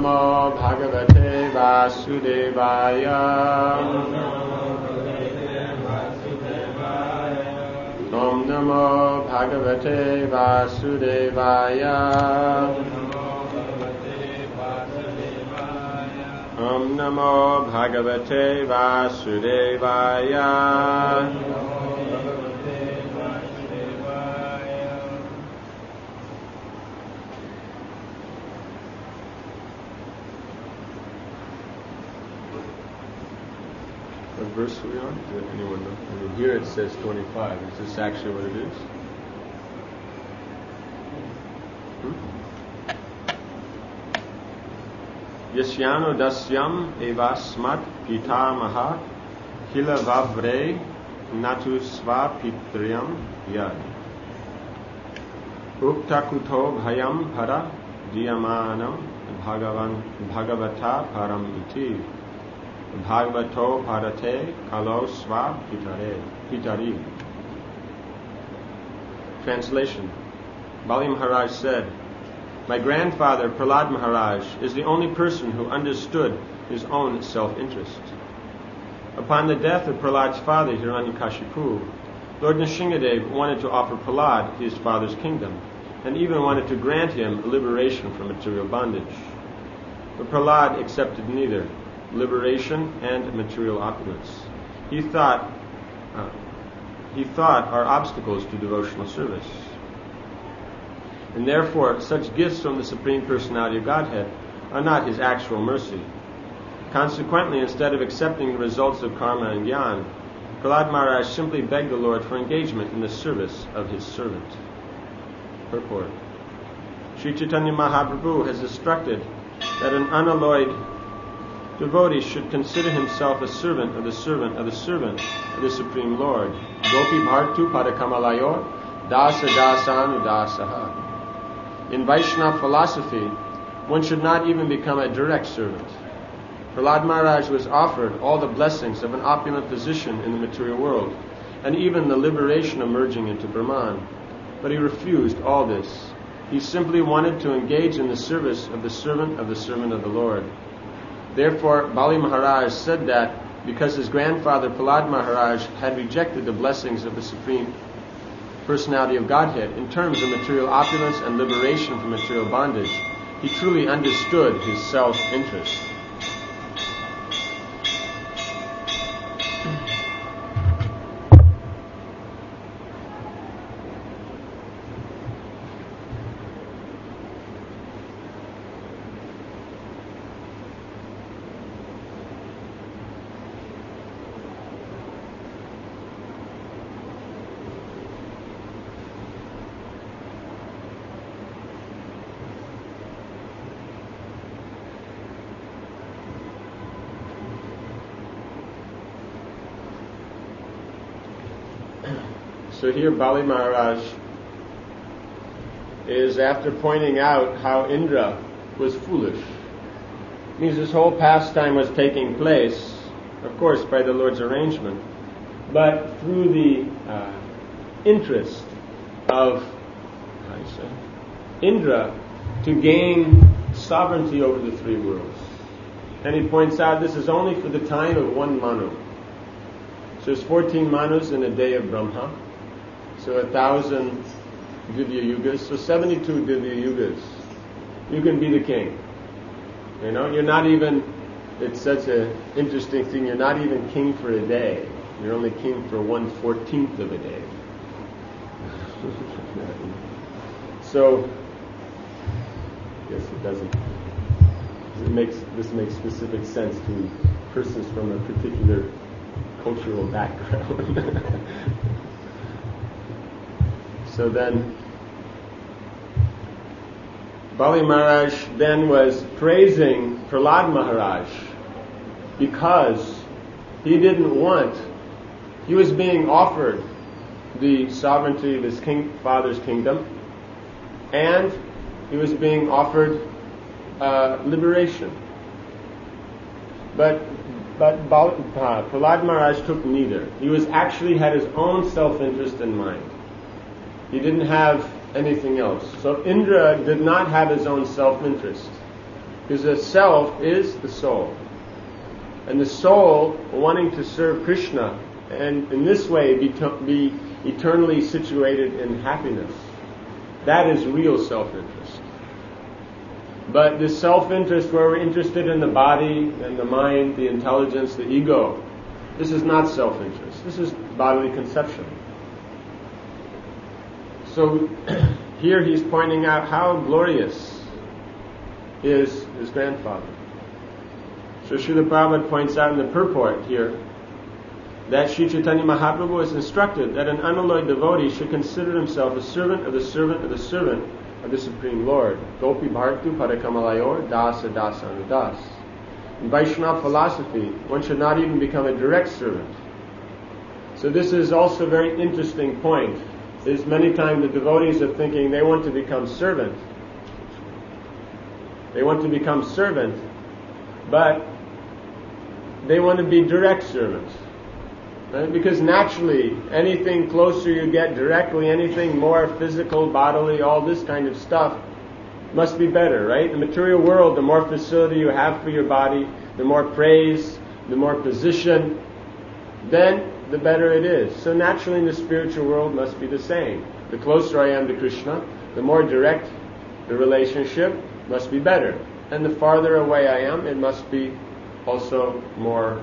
Namo Bhagavate Vasudevaya. Om Namo Bhagavate Vasudevaya. Om Namo Bhagavate Vasudevaya. What verse are we on? Does anyone know? I mean, here it says 25. Is this actually what it is? Yasyano dasyam evasmat pitamaha kila vavre natu svapitriam yad uktakuto bhayam para diyamanam bhagavata param iti bhagavato parate kalo pitari. Translation. Bali Maharaj said, "My grandfather, Prahlad Maharaj, is the only person who understood his own self-interest. Upon the death of Prahlad's father, Hiranyakashipu, Lord Nrsingadev wanted to offer Prahlad his father's kingdom, and even wanted to grant him liberation from material bondage. But Prahlad accepted neither liberation and material opulence. He thought are obstacles to devotional service. And therefore, such gifts from the Supreme Personality of Godhead are not his actual mercy. Consequently, instead of accepting the results of karma and jnana, Prahlad Maharaj simply begged the Lord for engagement in the service of his servant." Purport. Sri Chaitanya Mahaprabhu has instructed that an unalloyed devotee should consider himself a servant of the servant of the servant of the Supreme Lord. Gopi bhartu padakamalayor dasa dasanu dasaha. In Vaishnava philosophy, one should not even become a direct servant. Prahlad Maharaj was offered all the blessings of an opulent position in the material world, and even the liberation of merging into Brahman. But he refused all this. He simply wanted to engage in the service of the servant of the Lord. Therefore, Bali Maharaj said that because his grandfather Prahlad Maharaj had rejected the blessings of the Supreme Personality of Godhead in terms of material opulence and liberation from material bondage, he truly understood his self-interest. So here Bali Maharaj is, after pointing out how Indra was foolish, means this whole pastime was taking place, of course, by the Lord's arrangement, but through the interest of Indra to gain sovereignty over the three worlds. And he points out this is only for the time of one Manu. So there's 14 Manus in a day of Brahma. So 1,000 Divya Yugas, so 72 Divya Yugas. You can be the king. You know, you're not even, it's such an interesting thing, you're not even king for a day. You're only king for 1/14 of a day. So, yes, it doesn't. This makes specific sense to persons from a particular cultural background. So then, Bali Maharaj then was praising Prahlad Maharaj because he was being offered the sovereignty of his father's kingdom, and he was being offered liberation. But Prahlad Maharaj took neither. He had his own self-interest in mind. He didn't have anything else. So Indra did not have his own self-interest. Because the self is the soul. And the soul wanting to serve Krishna and in this way be eternally situated in happiness. That is real self-interest. But this self-interest where we're interested in the body and the mind, the intelligence, the ego, this is not self-interest. This is bodily conception. So here he's pointing out how glorious is his grandfather. So Srila Prabhupada points out in the purport here that Sri Chaitanya Mahaprabhu is instructed that an unalloyed devotee should consider himself a servant of the servant of the servant of the Supreme Lord. Gopi Bhartu Padakamalayor Dasa Dasa Anudas. In Vaishnava philosophy, one should not even become a direct servant. So this is also a very interesting point. Is many times the devotees are thinking they want to become servant. They want to become servant, but they want to be direct servants. Right? Because naturally, anything closer you get directly, anything more physical, bodily, all this kind of stuff must be better, right? In the material world, the more facility you have for your body, the more praise, the more position, then the better it is. So naturally in the spiritual world must be the same. The closer I am to Krishna, the more direct the relationship must be better. And the farther away I am, it must be also more,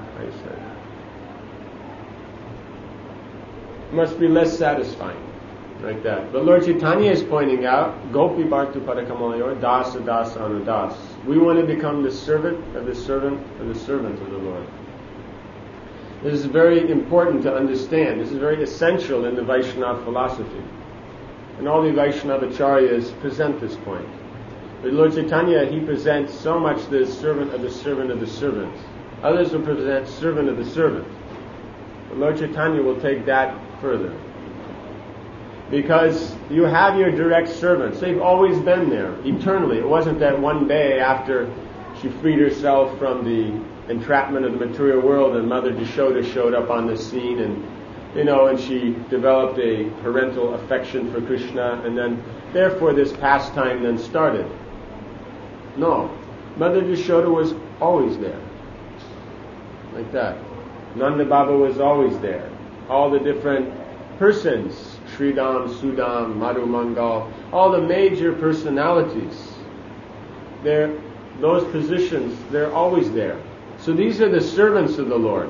must be less satisfying. Like that. But Lord Chaitanya is pointing out, Gopi Bhartu Padakamayor, Dasa Dasa Anudas. We want to become the servant of the servant of the servant of the Lord. This is very important to understand. This is very essential in the Vaishnava philosophy. And all the Vaishnava acharyas present this point. But Lord Chaitanya, he presents so much the servant of the servant of the servant. Others will present servant of the servant. But Lord Chaitanya will take that further. Because you have your direct servants. They've always been there, eternally. It wasn't that one day after she freed herself from the entrapment of the material world and Mother Yashoda showed up on the scene and she developed a parental affection for Krishna and then therefore this pastime then started. No. Mother Yashoda was always there. Like that. Nanda Baba was always there. All the different persons, Sridham, Sudam, Madhu Mangal, all the major personalities, those positions, they're always there. So these are the servants of the Lord.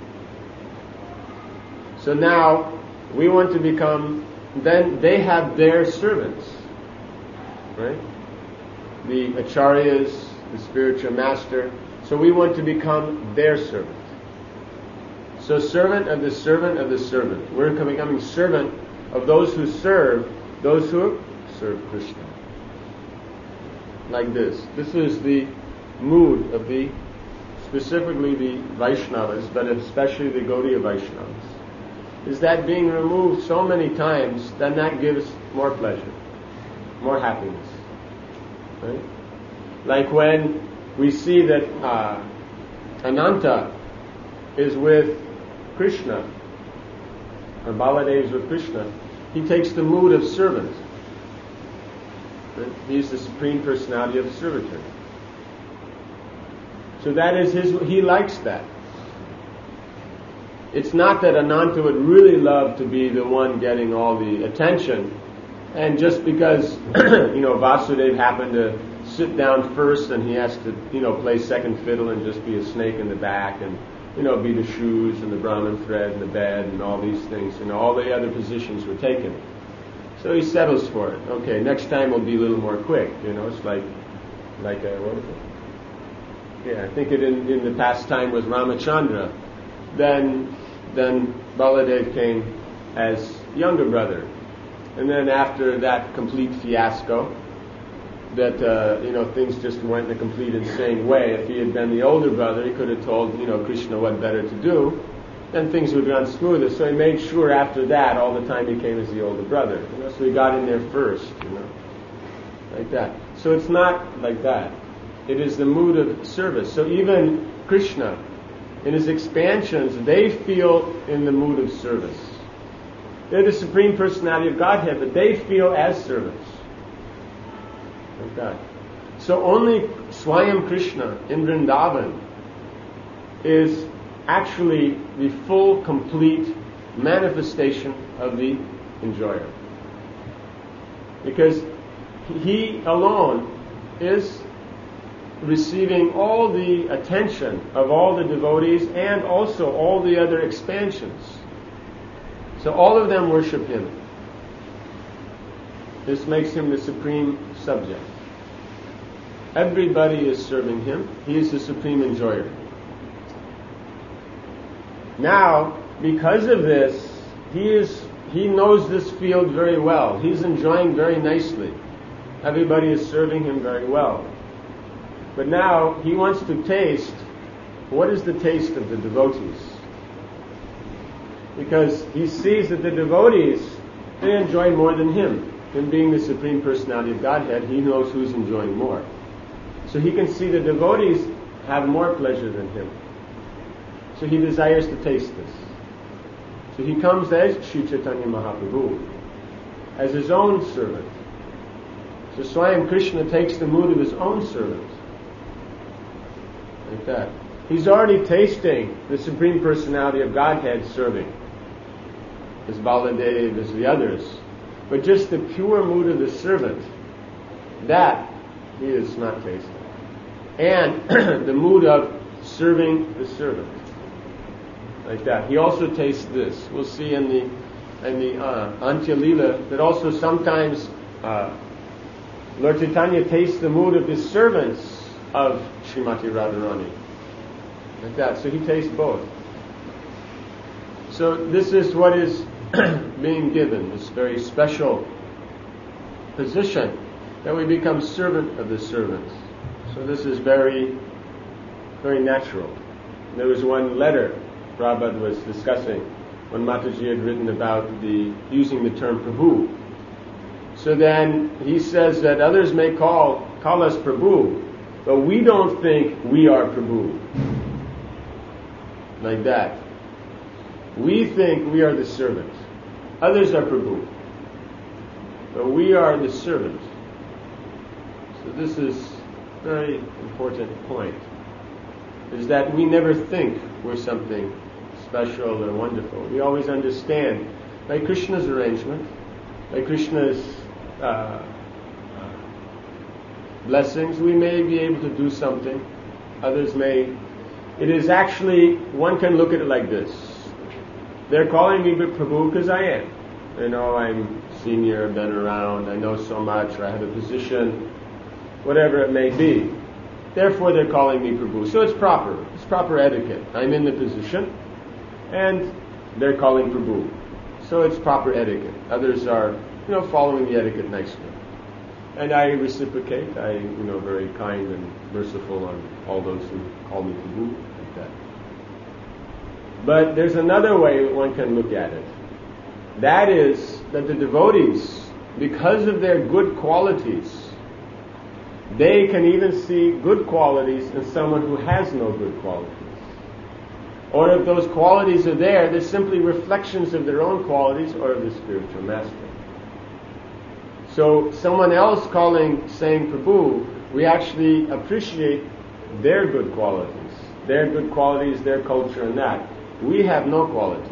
So now we want to become, then they have their servants. Right? The acharyas, the spiritual master. So we want to become their servant. So servant of the servant of the servant. We're becoming servant of those who serve Krishna. Like this. This is the mood of specifically the Vaishnavas, but especially the Gaudiya Vaishnavas. Is that being removed so many times, then that gives more pleasure, more happiness. Right? Like when we see that Ananta is with Krishna, or Baladev is with Krishna, he takes the mood of servant. Right? He's the Supreme Personality of servitude. So that is he likes that. It's not that Ananta would really love to be the one getting all the attention, and just because, Vasudev happened to sit down first and he has to, play second fiddle and just be a snake in the back and, be the shoes and the Brahmin thread and the bed and all these things, all the other positions were taken. So he settles for it. Okay, next time we'll be a little more quick, it's like what is it? Yeah, I think it in the past time was Ramachandra. Then Baladev came as younger brother. And then after that complete fiasco, that, things just went in a complete insane way. If he had been the older brother, he could have told, Krishna what better to do. Then things would run smoother. So he made sure after that, all the time he came as the older brother. So he got in there first, like that. So it's not like that. It is the mood of service. So even Krishna, in his expansions, they feel in the mood of service. They're the Supreme Personality of Godhead, but they feel as servants. Like that. So only Swayam Krishna in Vrindavan is actually the full, complete manifestation of the enjoyer. Because he alone is receiving all the attention of all the devotees and also all the other expansions. So all of them worship him. This makes him the supreme subject. Everybody is serving him. He is the supreme enjoyer. Now, because of this, he knows this field very well. He's enjoying very nicely. Everybody is serving him very well. But now he wants to taste, what is the taste of the devotees? Because he sees that the devotees, they enjoy more than him. Him being the Supreme Personality of Godhead, he knows who's enjoying more. So he can see the devotees have more pleasure than him. So he desires to taste this. So he comes as Sri Chaitanya Mahaprabhu, as his own servant. So Swayam Krishna takes the mood of his own servant. Like that. He's already tasting the Supreme Personality of Godhead serving. As Baladev, as the others. But just the pure mood of the servant, that he is not tasting. And the mood of serving the servant. Like that. He also tastes this. We'll see in the Antya Leela that also sometimes Lord Chaitanya tastes the mood of the servants of Srimati Radharani. Like that. So he tastes both. So this is what is being given, this very special position that we become servant of the servants. So this is very, very natural. There was one letter Prabhupada was discussing when Mataji had written about using the term Prabhu. So then he says that others may call us Prabhu, but we don't think we are Prabhu. Like that. We think we are the servant. Others are Prabhu. But we are the servant. So this is a very important point. Is that we never think we're something special or wonderful. We always understand, by Krishna's arrangement, by Krishna's blessings, we may be able to do something. Others may. It is actually, one can look at it like this. They're calling me Prabhu because I am. You know, I'm senior, been around, I know so much, or I have a position, whatever it may be. Therefore, they're calling me Prabhu. So it's proper. It's proper etiquette. I'm in the position, and they're calling Prabhu. So it's proper etiquette. Others are, following the etiquette nicely. And I reciprocate. I, very kind and merciful on all those who call me Prabhu, like that. But there's another way one can look at it. That is that the devotees, because of their good qualities, they can even see good qualities in someone who has no good qualities. Or if those qualities are there, they're simply reflections of their own qualities or of the spiritual master. So someone else saying Prabhu, we actually appreciate their good qualities, their culture and that. We have no qualities.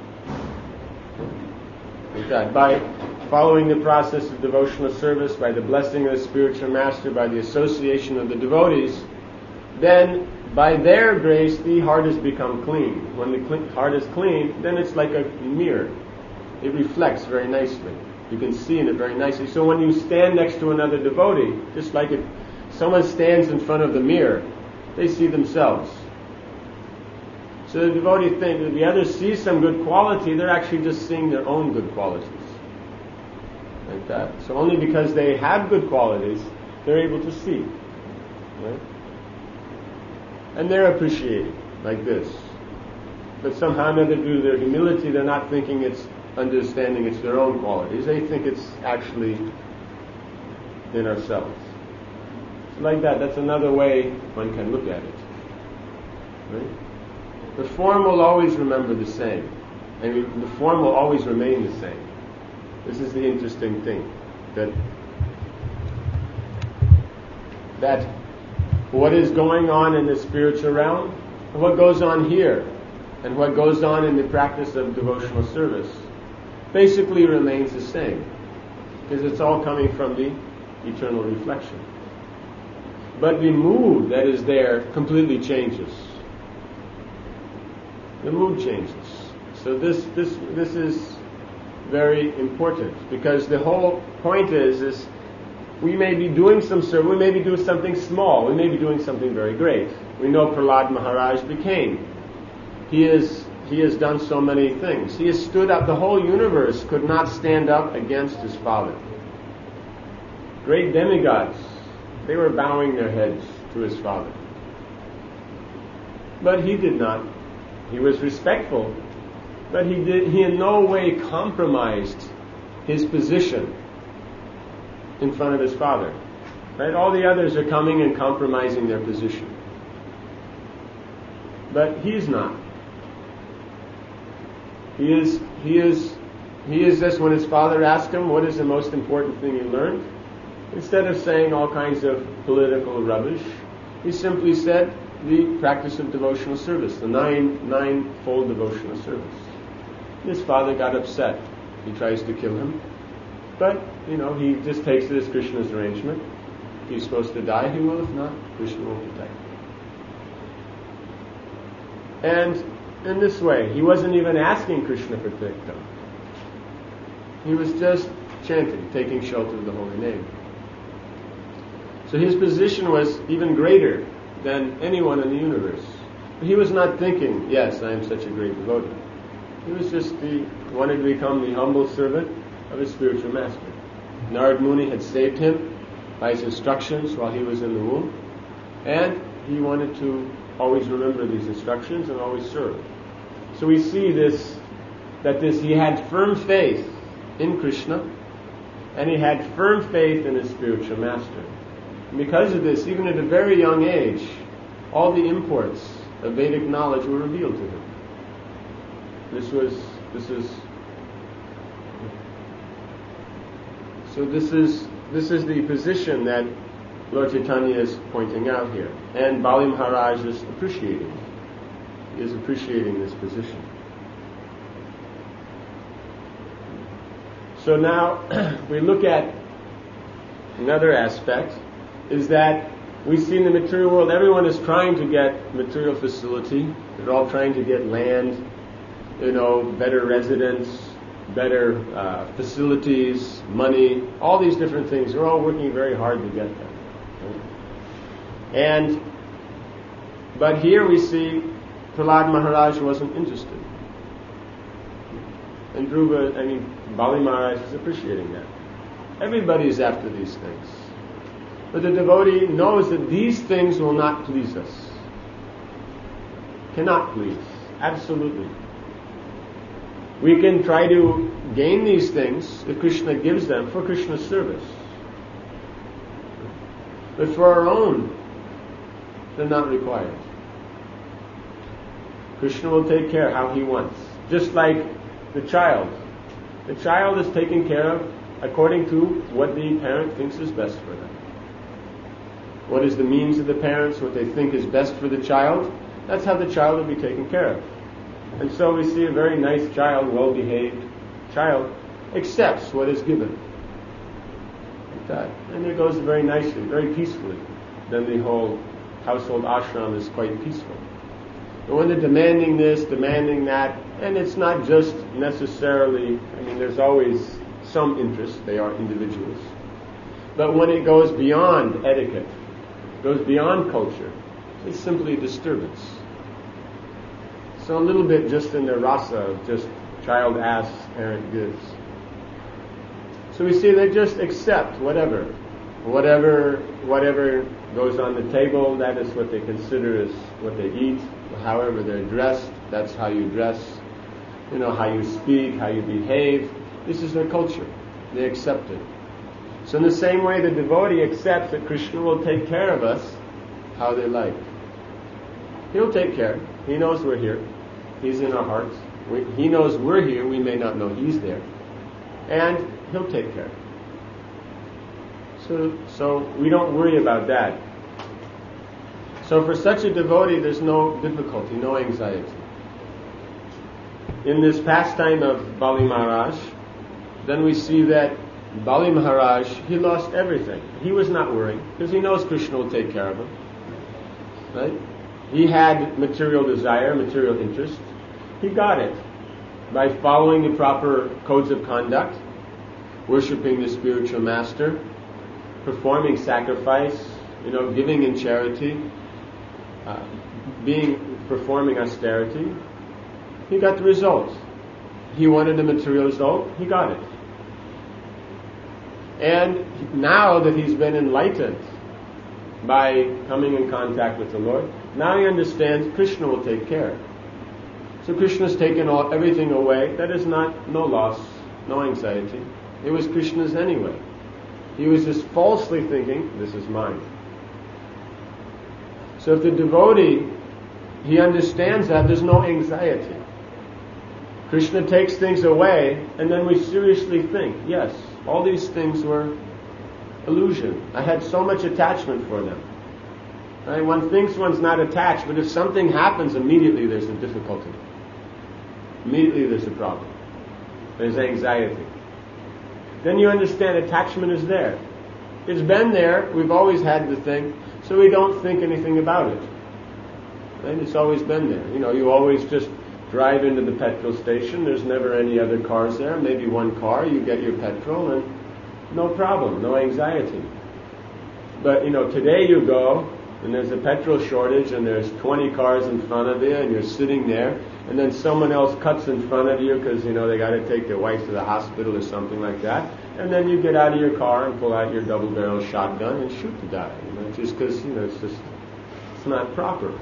Like that. By following the process of devotional service, by the blessing of the spiritual master, by the association of the devotees, then by their grace the heart has become clean. When the heart is clean, then it's like a mirror. It reflects very nicely. You can see in it very nicely. So when you stand next to another devotee, just like if someone stands in front of the mirror, they see themselves. So the devotee thinks, if the other sees some good quality, they're actually just seeing their own good qualities. Like that. So only because they have good qualities, they're able to see. Right? And they're appreciating, like this. But somehow or another, due to their humility, they're not thinking it's understanding it's their own qualities. They think it's actually in ourselves. So like that, that's another way one can look at it. Right? The form will always remember the same. And the form will always remain the same. This is the interesting thing. That that what is going on in the spiritual realm, what goes on here, and what goes on in the practice of devotional service basically remains the same, because it's all coming from the eternal reflection. But the mood that is there completely changes. The mood changes. So this is very important, because the whole point is we may be doing some service, we may be doing something small, we may be doing something very great. We know Prahlad Maharaj became. He has done so many things. He has stood up. The whole universe could not stand up against his father. Great demigods, they were bowing their heads to his father. But he did not. He was respectful, but he in no way compromised his position in front of his father. Right? All the others are coming and compromising their position. But he's not. He is just, when his father asked him, what is the most important thing you learned? Instead of saying all kinds of political rubbish, he simply said the practice of devotional service, the ninefold devotional service. His father got upset. He tries to kill him. But, he just takes it as Krishna's arrangement. If he's supposed to die, he will. If not, Krishna will protect him. And in this way, he wasn't even asking Krishna for protecting. He was just chanting, taking shelter of the holy name. So his position was even greater than anyone in the universe. He was not thinking, yes, I am such a great devotee. He was just wanted to become the humble servant of his spiritual master. Narad Muni had saved him by his instructions while he was in the womb, and he wanted to always remember these instructions and always serve. So we see he had firm faith in Krishna, and he had firm faith in his spiritual master. And because of this, even at a very young age, all the imports of Vedic knowledge were revealed to him. This is the position that Lord Chaitanya is pointing out here, and Bali Maharaj is appreciating. He is appreciating this position. So now we look at another aspect, is that we see in the material world everyone is trying to get material facility. They're all trying to get land, better residence, better facilities, money, all these different things. They're all working very hard to get them. Right? But here we see Prahlad Maharaj wasn't interested. And Bali Maharaj is appreciating that. Everybody is after these things. But the devotee knows that these things will not please us. Cannot please. Absolutely. We can try to gain these things if Krishna gives them for Krishna's service. But for our own, they're not required. Krishna will take care how he wants. Just like the child. The child is taken care of according to what the parent thinks is best for them. What is the means of the parents, what they think is best for the child, that's how the child will be taken care of. And so we see a very nice child, well-behaved child, accepts what is given. Like that. And it goes very nicely, very peacefully. Then the whole household ashram is quite peaceful. But when they're demanding this, demanding that, and it's not just necessarily, there's always some interest, they are individuals. But when it goes beyond etiquette, goes beyond culture, it's simply a disturbance. So a little bit just in the rasa of just child asks, parent gives. So we see they just accept whatever goes on the table, that is what they consider as what they eat. However they're dressed, that's how you dress. How you speak, how you behave. This is their culture. They accept it. So in the same way, the devotee accepts that Krishna will take care of us how they like. He'll take care. He knows we're here. He's in our hearts. He knows we're here. We may not know He's there. And He'll take care. So we don't worry about that. So for such a devotee, there's no difficulty, no anxiety. In this pastime of Bali Maharaj, then we see that Bali Maharaj, he lost everything. He was not worried, because he knows Krishna will take care of him. Right? He had material desire, material interest. He got it by following the proper codes of conduct, worshipping the spiritual master, performing sacrifice, giving in charity, performing austerity. He got the result. He wanted a material result, he got it. And now that he's been enlightened by coming in contact with the Lord, now he understands Krishna will take care. So Krishna's taken everything away. That is no loss, no anxiety. It was Krishna's anyway. He was just falsely thinking, this is mine. So if the devotee, he understands that, there's no anxiety. Krishna takes things away, and then we seriously think, yes, all these things were illusion. I had so much attachment for them. Right? One thinks one's not attached, but if something happens, immediately there's a difficulty. Immediately there's a problem. There's anxiety. Then you understand attachment is there. It's been there, we've always had the thing, so we don't think anything about it. Right? It's always been there. You always just drive into the petrol station, there's never any other cars there, maybe one car, you get your petrol, and no problem, no anxiety. But, today you go, and there's a petrol shortage, and there's 20 cars in front of you, and you're sitting there, and then someone else cuts in front of you because, they got to take their wife to the hospital or something like that, and then you get out of your car and pull out your double-barrel shotgun and shoot the guy, just because, it's not proper,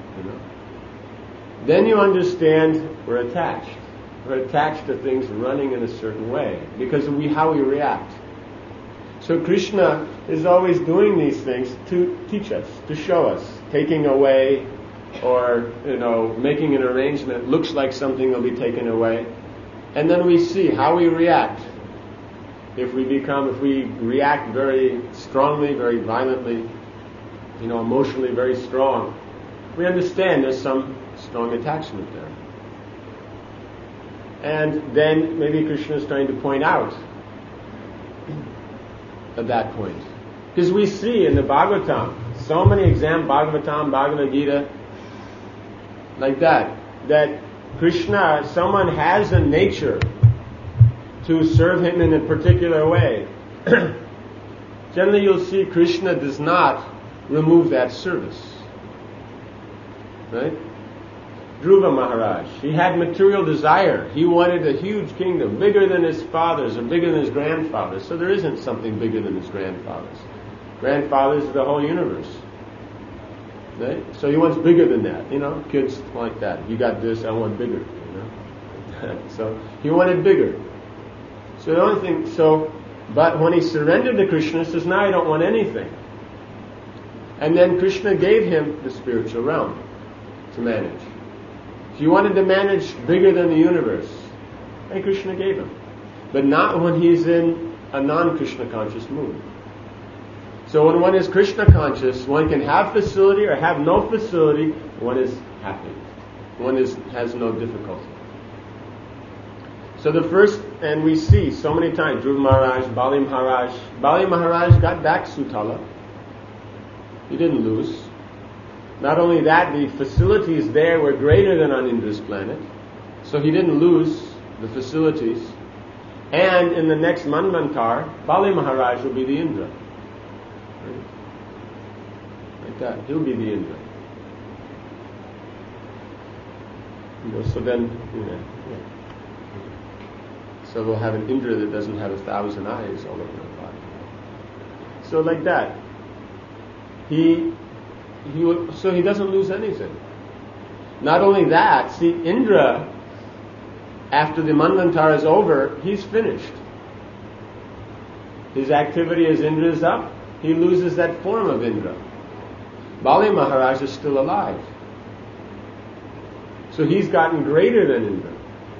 Then you understand we're attached. We're attached to things running in a certain way because of how we react. So Krishna is always doing these things to teach us, to show us, taking away or, making an arrangement. It looks like something will be taken away. And then we see how we react. If we react very strongly, very violently, emotionally very strong, we understand there's some strong attachment there. And then maybe Krishna is trying to point out at that point. Because we see in the Bhagavatam, so many examples, Bhagavatam, Bhagavad Gita, like that Krishna, someone has a nature to serve him in a particular way. Generally you'll see Krishna does not remove that service. Right? Dhruva Maharaj, he had material desire. He wanted a huge kingdom, bigger than his father's or bigger than his grandfather's. So there isn't something bigger than his grandfather's. Grandfather's is the whole universe. Right? So he wants bigger than that. Kids like that. You got this, I want bigger. So he wanted bigger. So the only thing, but when he surrendered to Krishna, he says, now I don't want anything. And then Krishna gave him the spiritual realm to manage. If you wanted to manage bigger than the universe, then Krishna gave him. But not when he's in a non-Krishna conscious mood. So when one is Krishna conscious, one can have facility or have no facility, one is happy. One has no difficulty. So the first, and we see so many times, Dhruva Maharaj, Bali Maharaj got back Sutala. He didn't lose. Not only that, the facilities there were greater than on Indra's planet. So he didn't lose the facilities. And in the next Manvantar, Bali Maharaj will be the Indra. Right? Like that. He'll be the Indra. So then, so we'll have an Indra that doesn't have 1,000 eyes all over the body. So like that. So he doesn't lose anything. Not only that, see, Indra, after the Manvantar is over, he's finished. His activity as Indra is up, he loses that form of Indra. Bali Maharaj is still alive. So he's gotten greater than Indra.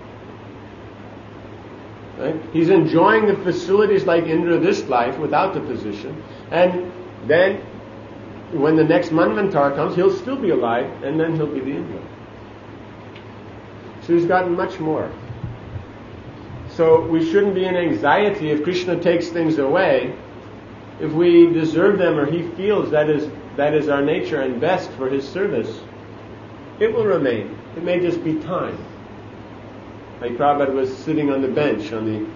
Right? He's enjoying the facilities like Indra this life without the position, and then when the next Manvantar comes, he'll still be alive, and then he'll be the Indra. So he's gotten much more. So we shouldn't be in anxiety if Krishna takes things away. If we deserve them, or he feels that is our nature and best for his service, it will remain. It may just be time. Like Prabhupada was sitting on the bench on the,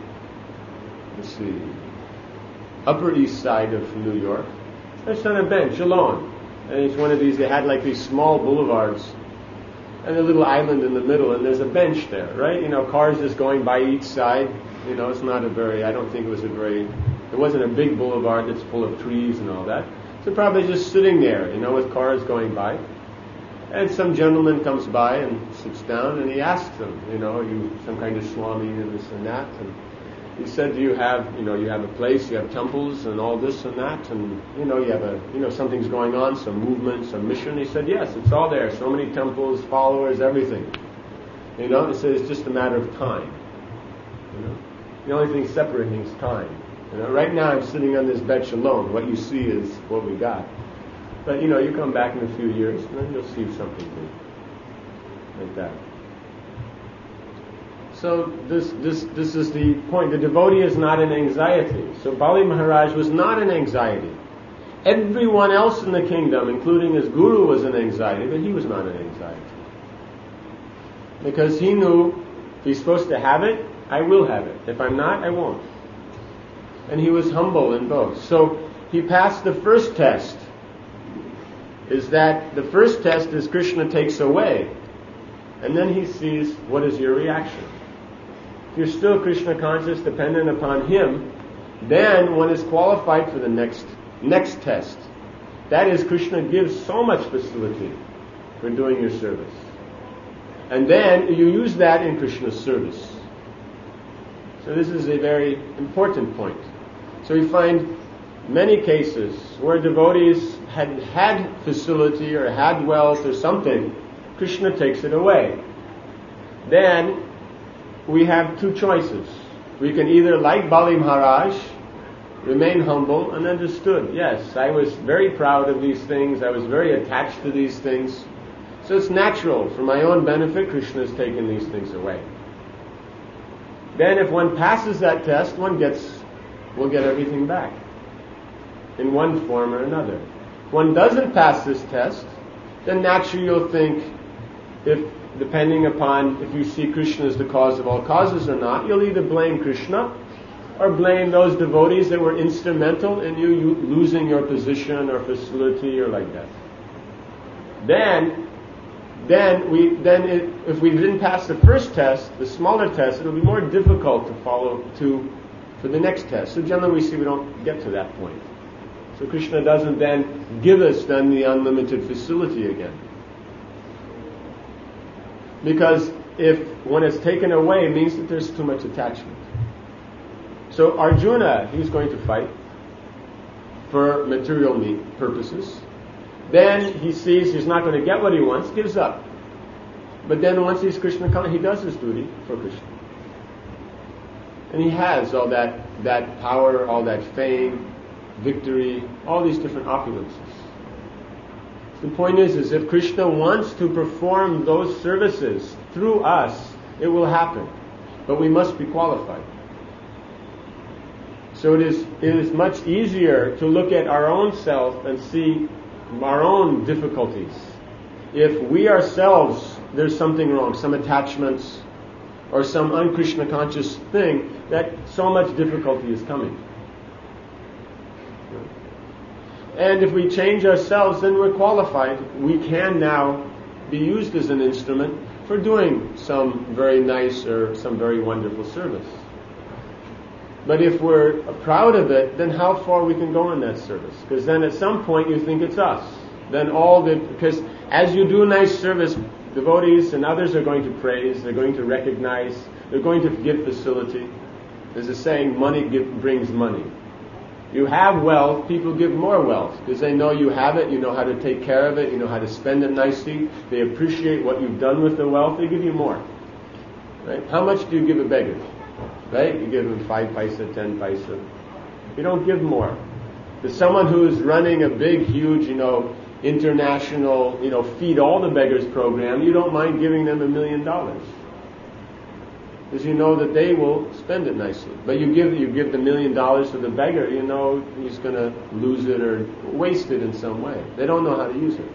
Upper East Side of New York. Just on a bench, alone. And it's one of these, they had like these small boulevards, and a little island in the middle, and there's a bench there, right? Cars just going by each side. It's not it wasn't a big boulevard that's full of trees and all that. So probably just sitting there, with cars going by. And some gentleman comes by and sits down, and he asks him, you some kind of Swami and this and that. And he said, do you have a place, you have temples and all this and that, and you have something's going on, some movement, some mission. He said, yes, it's all there. So many temples, followers, everything. He said it's just a matter of time. The only thing separating is time. Right now I'm sitting on this bench alone. What you see is what we got. But you come back in a few years, and then you'll see something big, like that. So this is the point. The devotee is not in anxiety. So Bali Maharaj was not in anxiety. Everyone else in the kingdom, including his guru, was in anxiety, but he was not in anxiety. Because he knew, if he's supposed to have it, I will have it. If I'm not, I won't. And he was humble in both. So he passed the first test. The first test is Krishna takes away. And then he sees, what is your reaction? If you're still Krishna conscious, dependent upon him, then one is qualified for the next test. That is, Krishna gives so much facility for doing your service. And then you use that in Krishna's service. So this is a very important point. So we find many cases where devotees had facility or had wealth or something, Krishna takes it away. Then we have two choices. We can either, like Bali Maharaj, remain humble and understood. Yes, I was very proud of these things. I was very attached to these things. So it's natural. For my own benefit, Krishna has taken these things away. Then if one passes that test, will get everything back in one form or another. If one doesn't pass this test, then naturally you'll think, depending upon if you see Krishna as the cause of all causes or not, you'll either blame Krishna or blame those devotees that were instrumental in you losing your position or facility or like that. If we didn't pass the first test, the smaller test, it'll be more difficult to follow for the next test. So generally we see we don't get to that point. So Krishna doesn't then give us the unlimited facility again. Because if one is taken away, it means that there's too much attachment. So Arjuna, he's going to fight for material purposes. Then he sees he's not going to get what he wants, gives up. But then once he's Krishna conscious, he does his duty for Krishna. And he has all that power, all that fame, victory, all these different opulences. The point is if Krishna wants to perform those services through us, it will happen. But we must be qualified. So it is much easier to look at our own self and see our own difficulties. If we ourselves, there's something wrong, some attachments, or some un-Krishna conscious thing, that so much difficulty is coming. And if we change ourselves, then we're qualified. We can now be used as an instrument for doing some very nice or some very wonderful service. But if we're proud of it, then how far we can go in that service? Because then at some point you think it's us. Because as you do nice service, devotees and others are going to praise, they're going to recognize, they're going to give facility. There's a saying, money brings money. You have wealth, people give more wealth because they know you have it, you know how to take care of it, you know how to spend it nicely, they appreciate what you've done with the wealth, they give you more. Right? How much do you give a beggar? Right? You give him 5 paisa, 10 paisa. You don't give more. someone who's running a big, huge, international, feed all the beggars program, you don't mind giving them $1 million. Because you know that they will spend it nicely. But you give the $1 million to the beggar, he's going to lose it or waste it in some way. They don't know how to use it.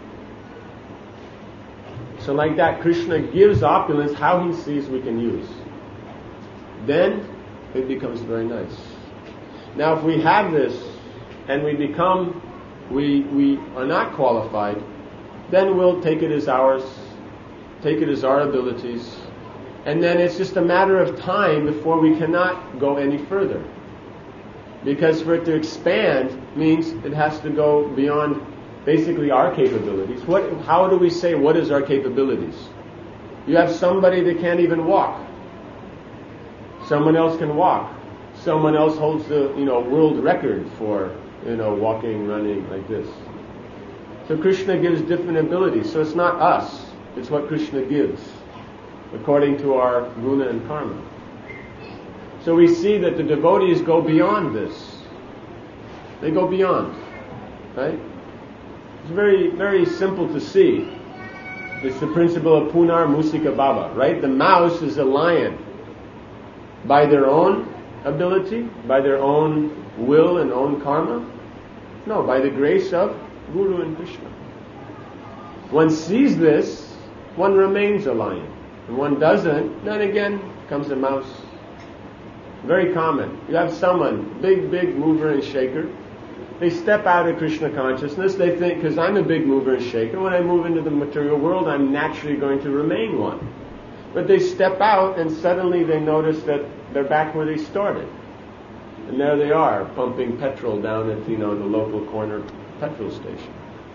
So like that, Krishna gives opulence how he sees we can use. Then it becomes very nice. Now if we have this and we are not qualified, then we'll take it as ours, take it as our abilities, and then it's just a matter of time before we cannot go any further. Because for it to expand means it has to go beyond basically our capabilities. How do we say what is our capabilities? You have somebody that can't even walk. Someone else can walk. Someone else holds the world record for walking, running like this. So Krishna gives different abilities. So it's not us. It's what Krishna gives according to our guna and karma. So we see that the devotees go beyond this. They go beyond. Right? It's very, very simple to see. It's the principle of Punar Musika Baba. Right? The mouse is a lion. By their own ability, by their own will and own karma? No, by the grace of Guru and Krishna. One sees this, one remains a lion. When one doesn't, then again comes a mouse. Very common. You have someone, big mover and shaker. They step out of Krishna consciousness. They think, because I'm a big mover and shaker, when I move into the material world, I'm naturally going to remain one. But they step out and suddenly they notice that they're back where they started. And there they are, pumping petrol down at, the local corner petrol station.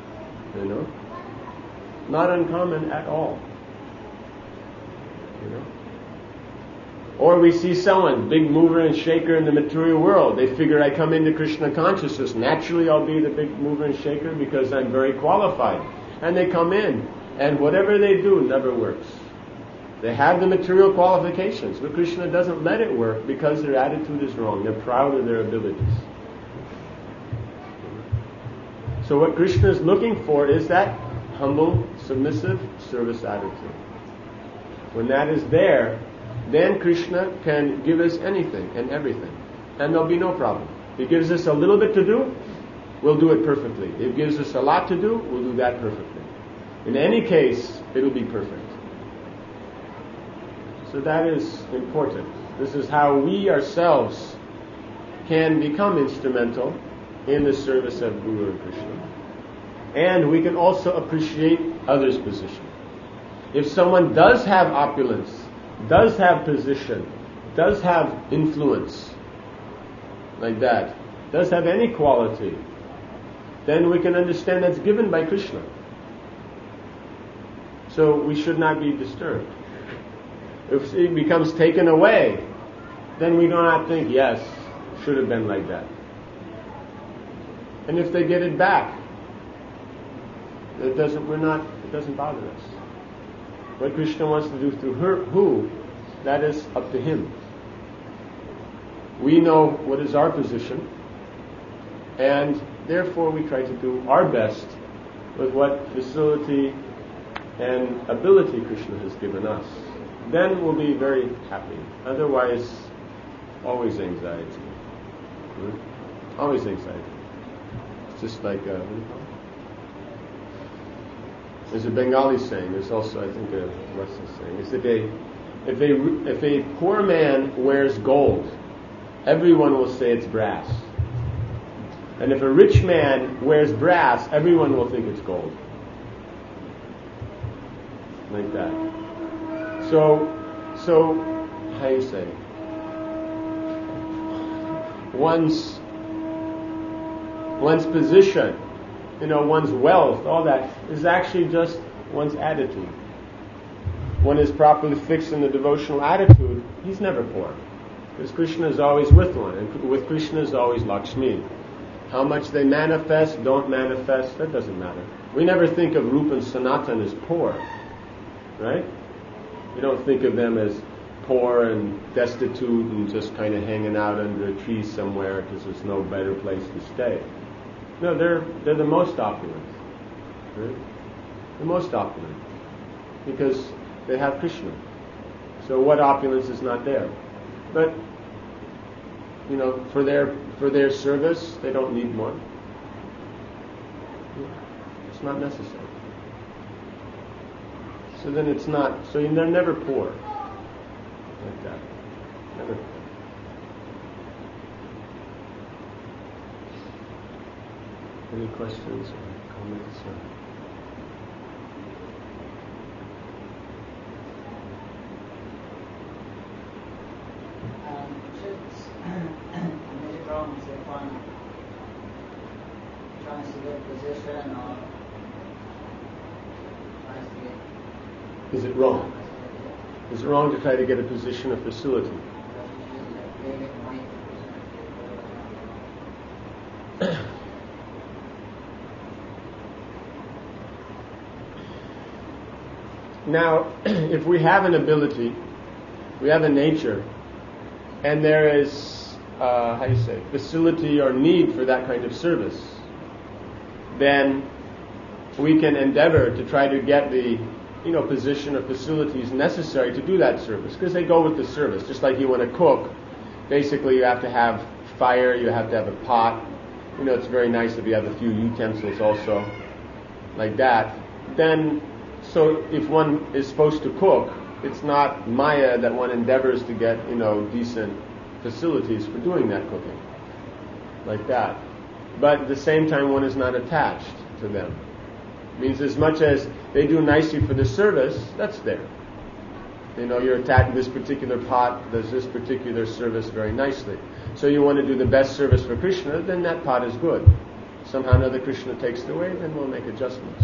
Not uncommon at all. Or we see someone, big mover and shaker in the material world. They figure I come into Krishna consciousness. Naturally I'll be the big mover and shaker because I'm very qualified. And they come in, and whatever they do never works. They have the material qualifications, but Krishna doesn't let it work because their attitude is wrong. They're proud of their abilities. So what Krishna is looking for is that humble, submissive service attitude. When that is there, then Krishna can give us anything and everything. And there'll be no problem. He gives us a little bit to do, we'll do it perfectly. If He gives us a lot to do, we'll do that perfectly. In any case, it'll be perfect. So that is important. This is how we ourselves can become instrumental in the service of Guru and Krishna. And we can also appreciate others' position. If someone does have opulence, does have position, does have influence, like that, does have any quality, then we can understand that's given by Krishna. So we should not be disturbed. If it becomes taken away, then we do not think, yes, should have been like that. And if they get it back, it doesn't bother us. What Krishna wants to do through who, that is up to Him. We know what is our position, and therefore we try to do our best with what facility and ability Krishna has given us. Then we'll be very happy. Otherwise, always anxiety. Always anxiety. It's just like, what do you call it? There's a Bengali saying, there's also, I think, a Western saying, is that if a poor man wears gold, everyone will say it's brass. And if a rich man wears brass, everyone will think it's gold. Like that. So, how do you say? One's position, one's wealth, all that, is actually just one's attitude. One is properly fixed in the devotional attitude, he's never poor. Because Krishna is always with one, and with Krishna is always Lakshmi. How much they manifest, don't manifest, that doesn't matter. We never think of Rupa and Sanatan as poor, right? We don't think of them as poor and destitute and just kind of hanging out under a tree somewhere because there's no better place to stay. No, they're the most opulent. Right? The most opulent. Because they have Krishna. So what opulence is not there? But, for their service, they don't need more. It's not necessary. So then it's not, so they're never poor. Like that. Never poor. Any questions or comments? Is it wrong if one tries to get position or tries to get... Is it wrong? Is it wrong to try to get a position of facility? Now, if we have an ability, we have a nature, and there is, facility or need for that kind of service, then we can endeavor to try to get the, position or facilities necessary to do that service, because they go with the service. Just like you want to cook, basically you have to have fire, you have to have a pot. It's very nice if you have a few utensils also, like that. Then, so if one is supposed to cook, it's not Maya that one endeavors to get, decent facilities for doing that cooking. Like that. But at the same time, one is not attached to them. It means as much as they do nicely for the service, that's there. You're attached to this particular pot, does this particular service very nicely. So you want to do the best service for Krishna, then that pot is good. Somehow or another Krishna takes it away, then we'll make adjustments.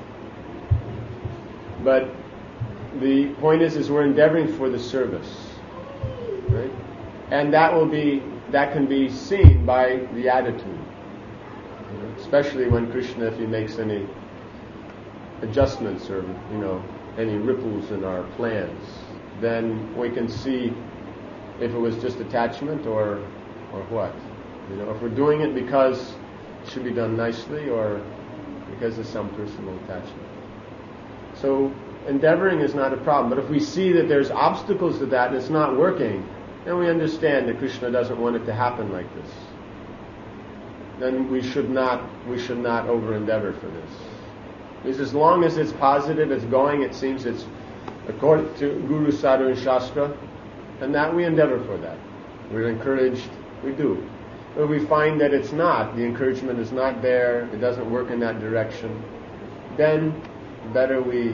But the point is we're endeavoring for the service, right? And that can be seen by the attitude, especially when Krishna, if he makes any adjustments or any ripples in our plans, then we can see if it was just attachment or what. If we're doing it because it should be done nicely or because of some personal attachment. So endeavoring is not a problem, but if we see that there's obstacles to that and it's not working, then we understand that Krishna doesn't want it to happen like this. Then we should not over endeavor for this. Because as long as it's positive, it's going, it seems it's according to Guru, Sadhu and Shastra, and that we endeavor for that. We're encouraged, we do. But if we find that it's not, the encouragement is not there, it doesn't work in that direction, then better we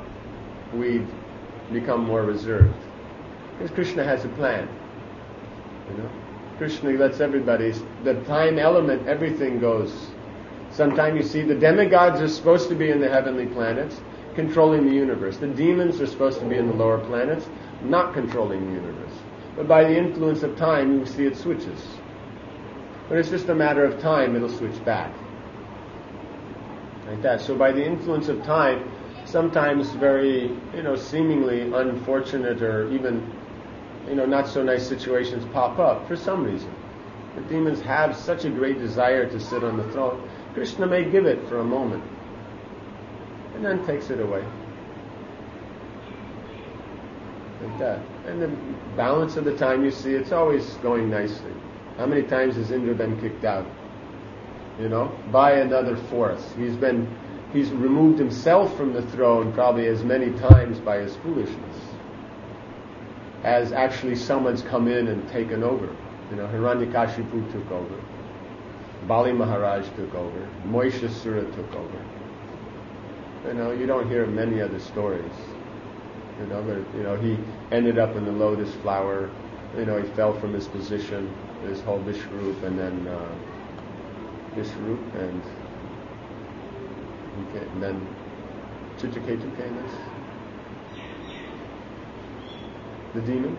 become more reserved. Because Krishna has a plan. Krishna lets the time element, everything goes. Sometimes you see the demigods are supposed to be in the heavenly planets, controlling the universe. The demons are supposed to be in the lower planets, not controlling the universe. But by the influence of time, you see it switches. But it's just a matter of time, it'll switch back. Like that. So by the influence of time, sometimes very, seemingly unfortunate or even, not so nice situations pop up for some reason. The demons have such a great desire to sit on the throne. Krishna may give it for a moment and then takes it away. Like that. And the balance of the time you see, it's always going nicely. How many times has Indra been kicked out? By another force. He's removed himself from the throne probably as many times by his foolishness as actually someone's come in and taken over. Hiranyakashipu took over. Bali Maharaj took over. Moishasura took over. You don't hear many other stories. But, he ended up in the lotus flower. He fell from his position, his whole Vishrup, and then Vishrup, and then Chitraketu came as the demon.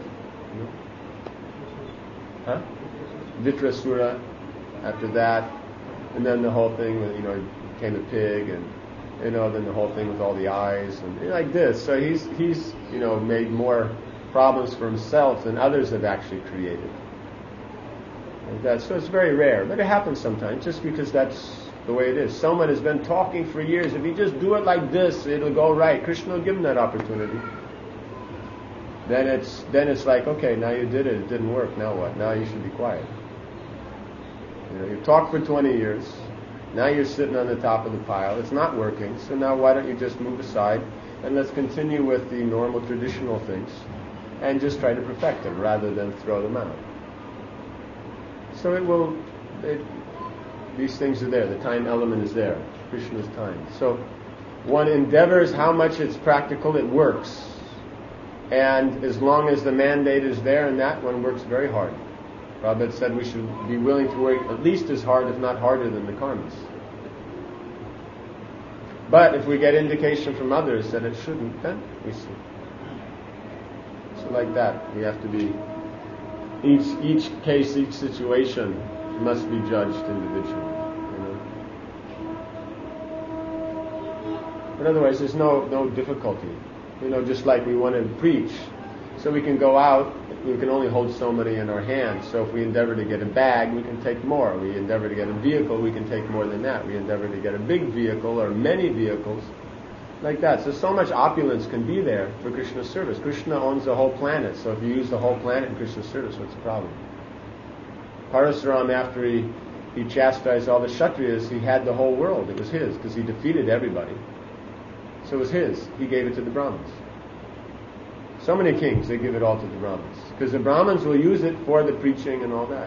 Vitrasura after that, and then the whole thing with, he became a pig, and then the whole thing with all the eyes and like this. So he's made more problems for himself than others have actually created. Like that. So it's very rare, but it happens sometimes, just because that's the way it is. Someone has been talking for years. If you just do it like this, it'll go right. Krishna will give him that opportunity. Then it's like, okay, now you did it. It didn't work. Now what? Now you should be quiet. You talked for 20 years. Now you're sitting on the top of the pile. It's not working. So now why don't you just move aside and let's continue with the normal traditional things and just try to perfect them rather than throw them out. So these things are there. The time element is there. Krishna's time. So one endeavors how much it's practical, it works. And as long as the mandate is there, and that one works very hard. Prabhupada said we should be willing to work at least as hard, if not harder, than the karmas. But if we get indication from others that it shouldn't, then we see. So like that, we have to be, each case, each situation must be judged individually. But otherwise there's no difficulty. Just like we want to preach, so we can go out, we can only hold so many in our hands. So if we endeavor to get a bag, we can take more. We endeavor to get a vehicle, we can take more than that. We endeavor to get a big vehicle or many vehicles, like that. So much opulence can be there for Krishna's service. Krishna owns the whole planet, so if you use the whole planet in Krishna's service, what's the problem? Parasuram, after he chastised all the Kshatriyas, he had the whole world. It was his, because he defeated everybody. So it was his. He gave it to the Brahmins. So many kings, they give it all to the Brahmins. Because the Brahmins will use it for the preaching and all that.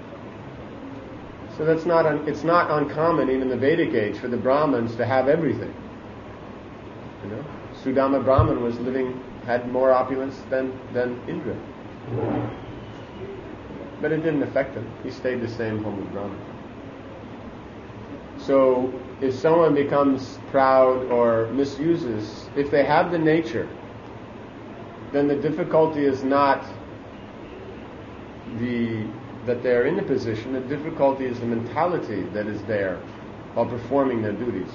So it's not uncommon, even in the Vedic age, for the Brahmins to have everything. Sudama Brahman had more opulence than Indra. But it didn't affect him. He stayed the same humble Brahman. So if someone becomes proud or misuses, if they have the nature, then the difficulty is not that they're in the position. The difficulty is the mentality that is there while performing their duties.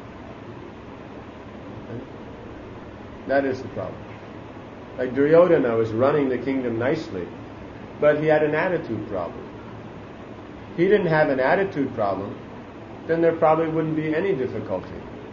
That is the problem. Like Duryodhana was running the kingdom nicely, but he had an attitude problem. He didn't have an attitude problem, then there probably wouldn't be any difficulty.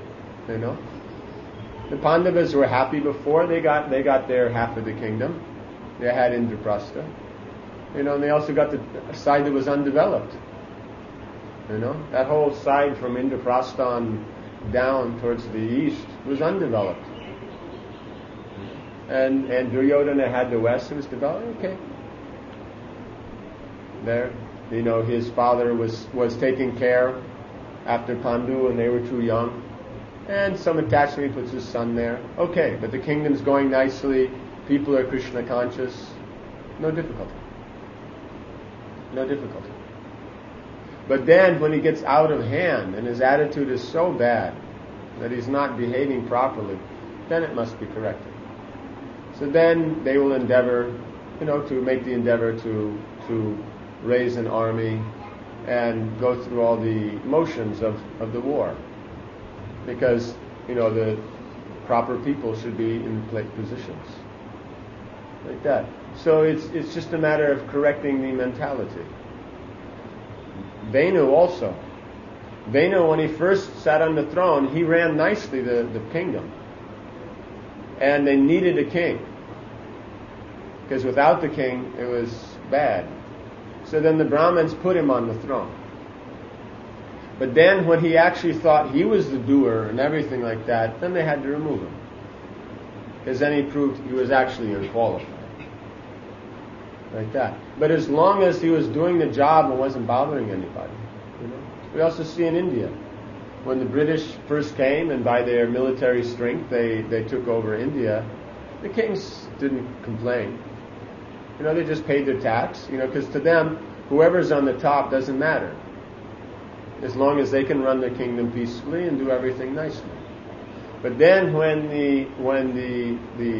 The Pandavas were happy before they got their half of the kingdom. They had Indraprastha. And they also got the side that was undeveloped. That whole side from Indraprastha down towards the east was undeveloped. And Duryodhana had the west that was developed. Okay. There, his father was taking care after Pandu and they were too young. And some attachment, he puts his son there. Okay, but the kingdom's going nicely, people are Krishna conscious. No difficulty. But then when he gets out of hand and his attitude is so bad that he's not behaving properly, then it must be corrected. So then they will endeavor, to make the endeavor to raise an army and go through all the motions of the war. Because, the proper people should be in positions. Like that. So it's just a matter of correcting the mentality. Venu also. Venu, when he first sat on the throne, he ran nicely the kingdom. And they needed a king. Because without the king, it was bad. So then the Brahmins put him on the throne. But then when he actually thought he was the doer and everything like that, then they had to remove him. Because then he proved he was actually unqualified. Like that. But as long as he was doing the job and wasn't bothering anybody. We also see in India, when the British first came and by their military strength they took over India, the kings didn't complain. They just paid their tax, because to them, whoever's on the top doesn't matter. As long as they can run their kingdom peacefully and do everything nicely. But then when the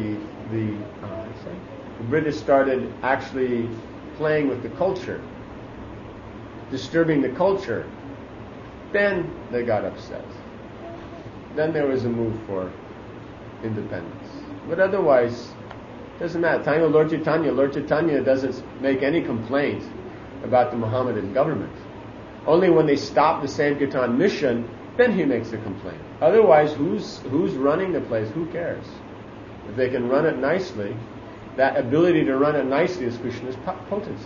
British started actually playing with the culture, disturbing the culture, then they got upset. Then there was a move for independence. But otherwise, it doesn't matter. Time of Lord Chaitanya doesn't make any complaint about the Mohammedan government. Only when they stop the Sankirtan mission, then he makes a complaint. Otherwise, who's running the place? Who cares? If they can run it nicely, that ability to run it nicely is Krishna's potency.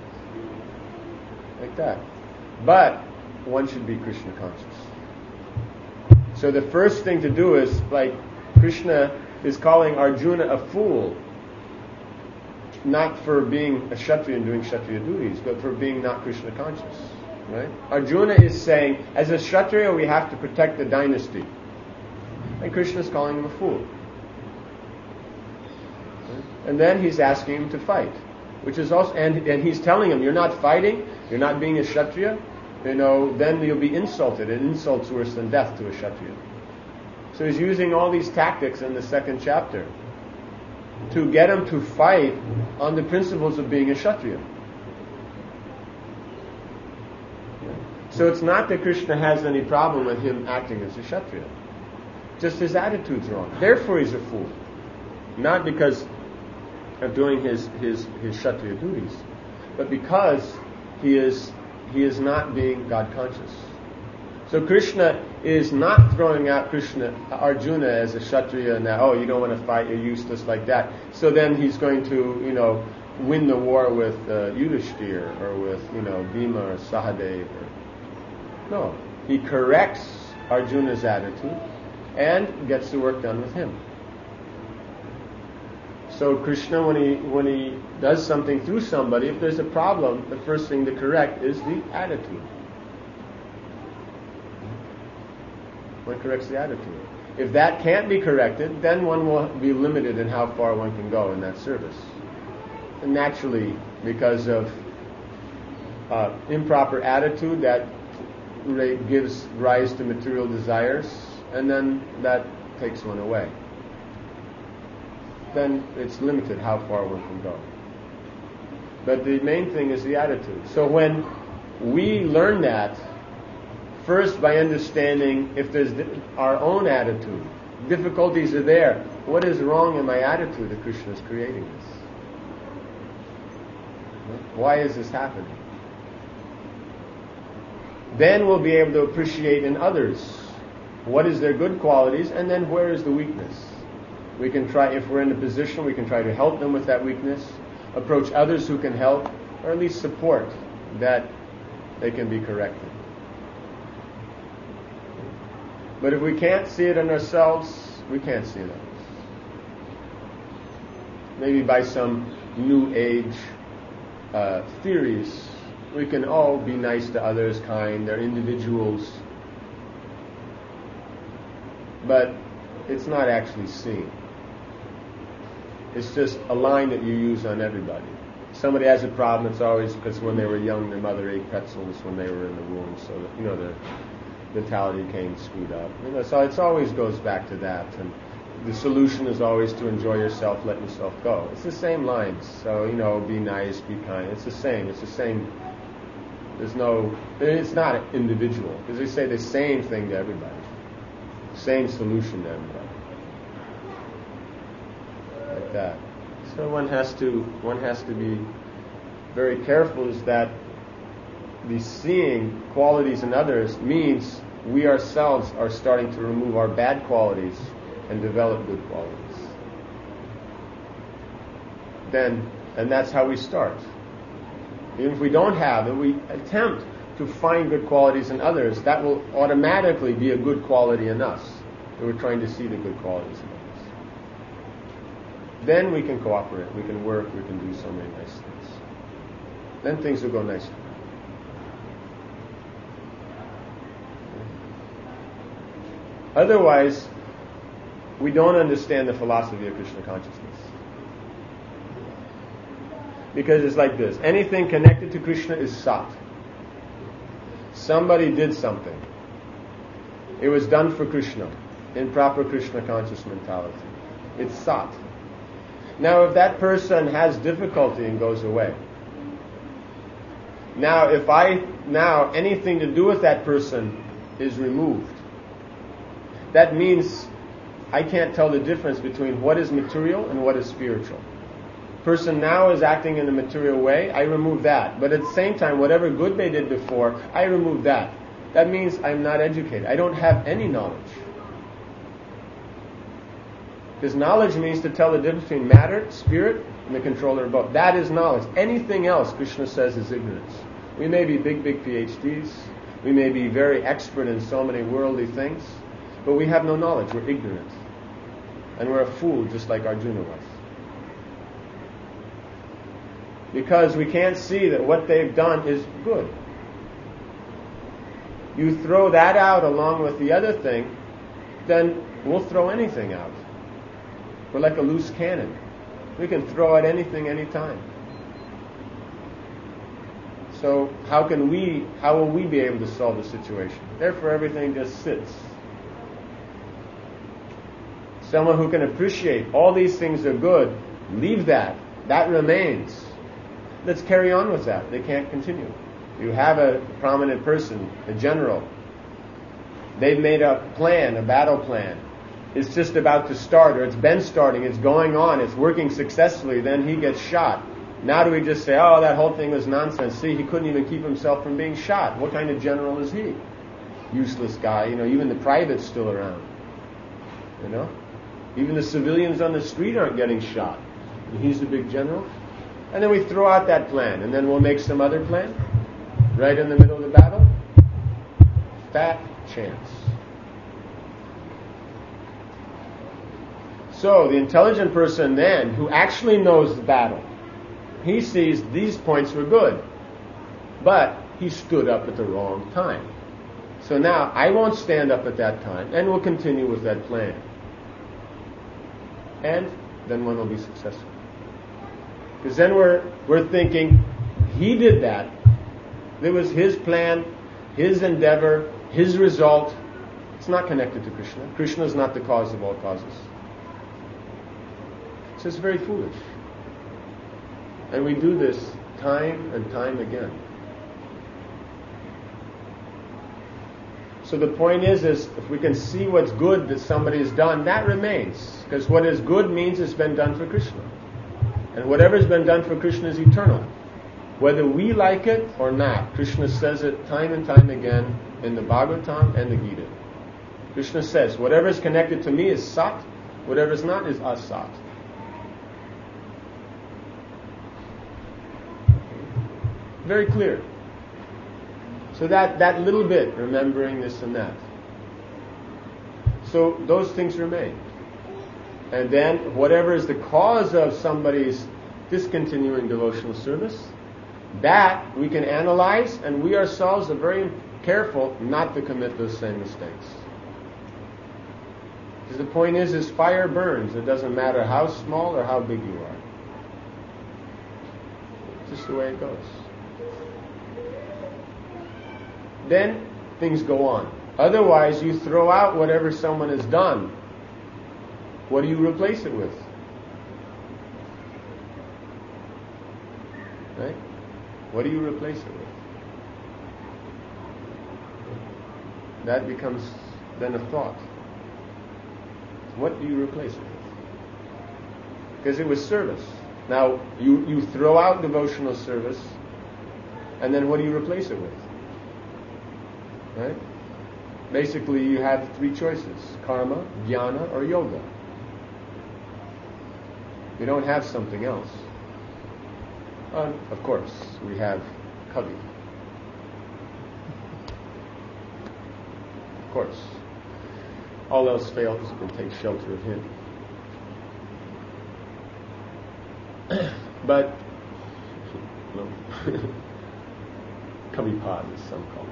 Like that. But one should be Krishna conscious. So the first thing to do is, like, Krishna is calling Arjuna a fool, not for being a Kshatriya and doing Kshatriya duties, but for being not Krishna conscious. Right? Arjuna is saying, as a Kshatriya, we have to protect the dynasty. And Krishna is calling him a fool. Right? And then he's asking him to fight. Which is also, and he's telling him, you're not fighting, you're not being a Kshatriya, then you'll be insulted. And insult's worse than death to a Kshatriya. So he's using all these tactics in the second chapter to get him to fight on the principles of being a Kshatriya. So it's not that Krishna has any problem with him acting as a Kshatriya. Just his attitude's wrong. Therefore he's a fool. Not because of doing his Kshatriya duties, but because he is not being God conscious. So Krishna is not throwing out Arjuna as a Kshatriya and that, oh, you don't want to fight, you're useless like that. So then he's going to, win the war with Yudhishthira or with, Bhima or Sahadev. No. He corrects Arjuna's attitude and gets the work done with him. So Krishna, when he does something through somebody, if there's a problem, the first thing to correct is the attitude. One corrects the attitude. If that can't be corrected, then one will be limited in how far one can go in that service. And naturally, because of improper attitude, that gives rise to material desires, and then that takes one away. Then it's limited how far one can go. But the main thing is the attitude. So when we learn that, first by understanding if there's our own attitude, difficulties are there. What is wrong in my attitude that Krishna is creating this? Why is this happening? Then we'll be able to appreciate in others what is their good qualities, and then where is the weakness. We can try, if we're in a position, we can try to help them with that weakness, approach others who can help, or at least support that they can be corrected. But if we can't see it in ourselves, we can't see it in others. Maybe by some new age theories, we can all be nice to others, kind, they're individuals. But it's not actually seen. It's just a line that you use on everybody. Somebody has a problem, it's always because when they were young, their mother ate pretzels when they were in the womb, so that, the mentality came screwed up. So it always goes back to that. And the solution is always to enjoy yourself, let yourself go. It's the same lines. So, be nice, be kind. It's the same. It's not individual. Because they say the same thing to everybody. Same solution to everybody. Like that. So one has to be very careful, is that the seeing qualities in others means we ourselves are starting to remove our bad qualities and develop good qualities. And that's how we start. Even if we don't have it, we attempt to find good qualities in others, that will automatically be a good quality in us. We're trying to see the good qualities in others. Then we can cooperate, we can work, we can do so many nice things. Then things will go nicely. Otherwise, we don't understand the philosophy of Krishna consciousness. Because it's like this. Anything connected to Krishna is sat. Somebody did something. It was done for Krishna, in proper Krishna conscious mentality. It's sat. Now if that person has difficulty and goes away, now anything to do with that person is removed, that means I can't tell the difference between what is material and what is spiritual. person now is acting in a material way, I remove that. But at the same time, whatever good they did before, I remove that. That means I'm not educated. I don't have any knowledge. Because knowledge means to tell the difference between matter, spirit, and the controller of both. That is knowledge. Anything else, Krishna says, is ignorance. We may be big PhDs. We may be very expert in so many worldly things. But we have no knowledge. We're ignorant. And we're a fool, just like Arjuna was. Because we can't see that what they've done is good. You throw that out along with the other thing, then we'll throw anything out. We're like a loose cannon. We can throw out anything, anytime. So how will we be able to solve the situation? Therefore everything just sits. Someone who can appreciate all these things are good, leave that. That remains. Let's carry on with that. They can't continue. You have a prominent person, a general. They've made a plan, a battle plan. It's just about to start, or it's been starting, it's going on, it's working successfully, then he gets shot. Now do we just say, oh, that whole thing was nonsense. See, he couldn't even keep himself from being shot. What kind of general is he? Useless guy. Even the private's still around. Even the civilians on the street aren't getting shot. And he's the big general. And then we throw out that plan, and then we'll make some other plan right in the middle of the battle. Fat chance. So the intelligent person then, who actually knows the battle, he sees these points were good, but he stood up at the wrong time. So now I won't stand up at that time, and we'll continue with that plan. And then one will be successful. Because then we're thinking, he did that. It was his plan, his endeavor, his result. It's not connected to Krishna. Krishna is not the cause of all causes. So it's very foolish. And we do this time and time again. So the point is if we can see what's good that somebody has done, that remains. Because what is good means it's been done for Krishna. And whatever's been done for Krishna is eternal. Whether we like it or not. Krishna says it time and time again in the Bhagavatam and the Gita. Krishna says, whatever is connected to me is sat, whatever is not is asat. Very clear. So that little bit, remembering this and that. So those things remain. And then whatever is the cause of somebody's discontinuing devotional service, that we can analyze, and we ourselves are very careful not to commit those same mistakes. Because the point is fire burns. It doesn't matter how small or how big you are. It's just the way it goes. Then things go on. Otherwise, you throw out whatever someone has done. What do you replace it with? Right? What do you replace it with? That becomes then a thought. What do you replace it with? Because it was service. Now, you throw out devotional service, and then what do you replace it with? Right? Basically, you have three choices: karma, jnana, or yoga. You don't have something else. Of course, we have Kavi. Of course. All else fails, you can take shelter of him. But, no. Kavipad is some call.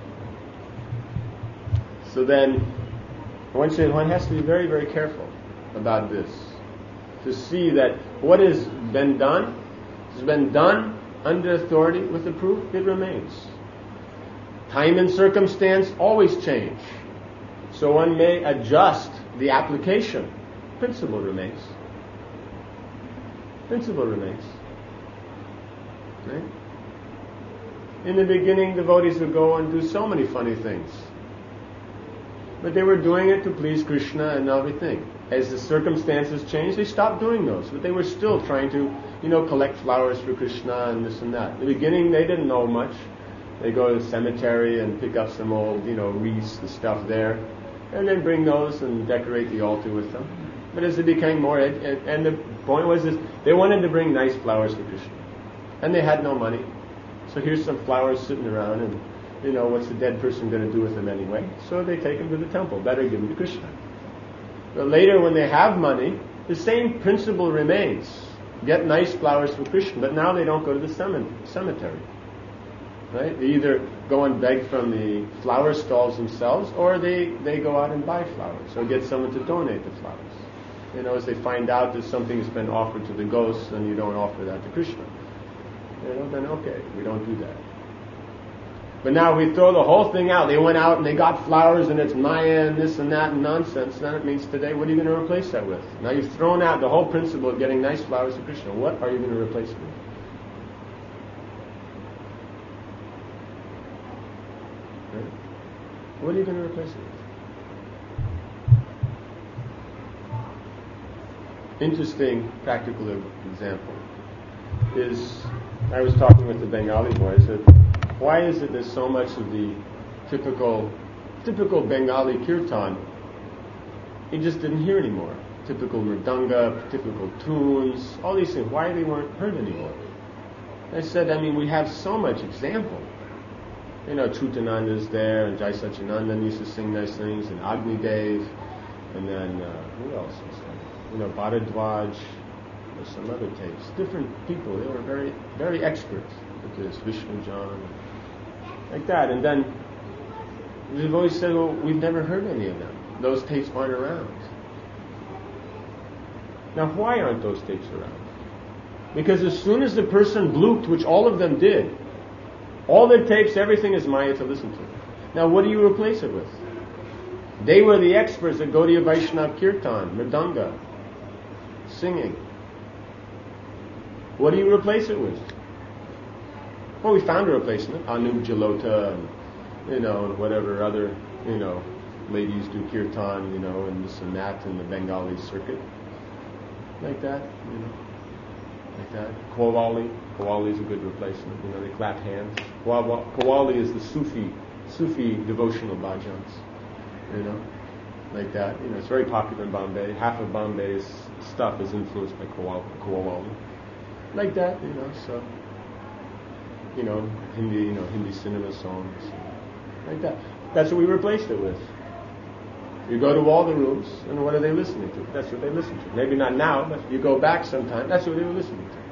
So then, one has to be very, very careful about this. To see that what has been done under authority with the proof, it remains. Time and circumstance always change. So one may adjust the application. Principle remains. Principle remains. Right? In the beginning, devotees would go and do so many funny things. But they were doing it to please Krishna and everything. As the circumstances changed, they stopped doing those. But they were still trying to, collect flowers for Krishna and this and that. In the beginning, they didn't know much. They go to the cemetery and pick up some old, wreaths and stuff there, and then bring those and decorate the altar with them. But as it became more, and the point was this, they wanted to bring nice flowers to Krishna. And they had no money. So here's some flowers sitting around, and, what's the dead person going to do with them anyway? So they take them to the temple. Better give them to Krishna. But later, when they have money, the same principle remains. Get nice flowers for Krishna, but now they don't go to the cemetery. Right? They either go and beg from the flower stalls themselves, or they go out and buy flowers, or get someone to donate the flowers. As they find out that something has been offered to the ghosts, and you don't offer that to Krishna. Then okay, we don't do that. But now we throw the whole thing out. They went out and they got flowers, and it's Maya and this and that and nonsense. Then it means today, what are you going to replace that with? Now you've thrown out the whole principle of getting nice flowers to Krishna. What are you going to replace it with? Right? What are you going to replace it with? Interesting practical example is, I was talking with the Bengali boys, that why is it there's so much of the typical Bengali kirtan you just didn't hear anymore? Typical mridanga, typical tunes, all these things. Why they weren't heard anymore? I said, we have so much example. Chutananda's there, and Jai Satchidananda used to sing nice things, and Agni Dev, and then who else was there? Bharadwaj, or some other tapes. Different people. They were very, very expert at this. Vishnu John, like that. And then we've always said, well, we've never heard any of them. Those tapes aren't around. Now, why aren't those tapes around? Because as soon as the person blooped, which all of them did, all their tapes, everything is Maya to listen to. Now, what do you replace it with? They were the experts at Gaudiya Vaishnava Kirtan, Mridanga, singing. What do you replace it with? Well, we found a replacement. Anup Jalota, and whatever other, ladies do kirtan, and this and that in the Bengali circuit. Like that, Like that. Qawwali is a good replacement. They clap hands. Qawwali is the Sufi devotional bhajans. Like that. It's very popular in Bombay. Half of Bombay's stuff is influenced by Qawwali. Like that, so, Hindi cinema songs, like that. That's what we replaced it with. You go to all the rooms, and what are they listening to? That's what they listen to. Maybe not now, but you go back sometime, that's what they were listening to.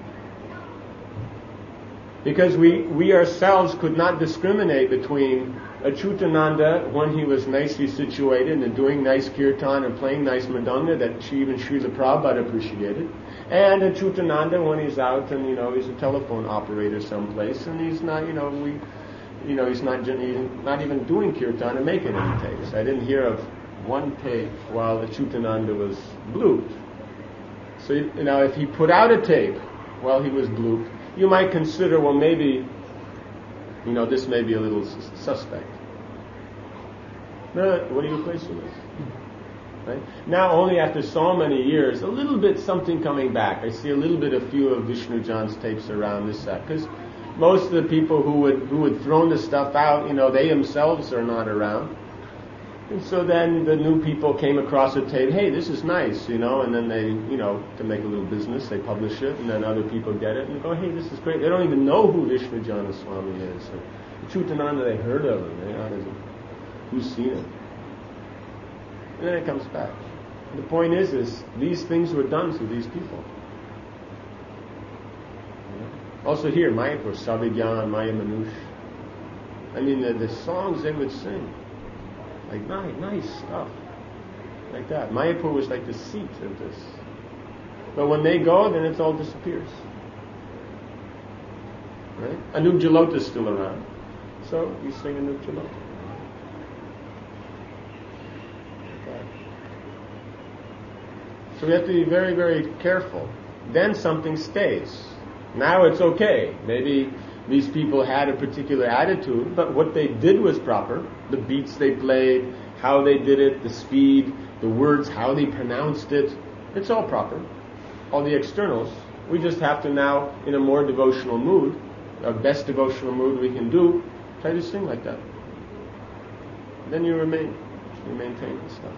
Because we ourselves could not discriminate between Achyutananda when he was nicely situated and doing nice kirtan and playing nice mridanga that even Srila Prabhupada appreciated, and Achyutananda when he's out and he's a telephone operator someplace and he's not he's not even doing kirtan and making any tapes. I didn't hear of one tape while Achyutananda was blooped. So if he put out a tape while he was blooped, you might consider, well, maybe this may be a little suspect. No, what do you replace it with? Right? Now, only after so many years, a little bit something coming back. I see a little bit, a few of Vishnu John's tapes around this set, because most of the people who had thrown the stuff out, they themselves are not around. And so then the new people came across a tape, hey, this is nice, and then they, to make a little business, they publish it, and then other people get it and go, hey, this is great. They don't even know who Vishnu Jana Swami is. Chutananda, they heard of him. Who's seen him? And then it comes back. And the point is these things were done to these people. Also here, Mayapur, Savigyan, Maya Manush. The songs they would sing. Like nice stuff. Like that. Mayapur was like the seat of this. But when they go, then it all disappears. Right? Anup Jalota is still around. So you sing Anup Jalota. So we have to be very, very careful. Then something stays. Now it's okay. Maybe these people had a particular attitude, but what they did was proper. The beats they played, how they did it, the speed, the words, how they pronounced it. It's all proper. All the externals. We just have to now, in a more devotional mood, our best devotional mood we can do, try to sing like that. Then you maintain the stuff.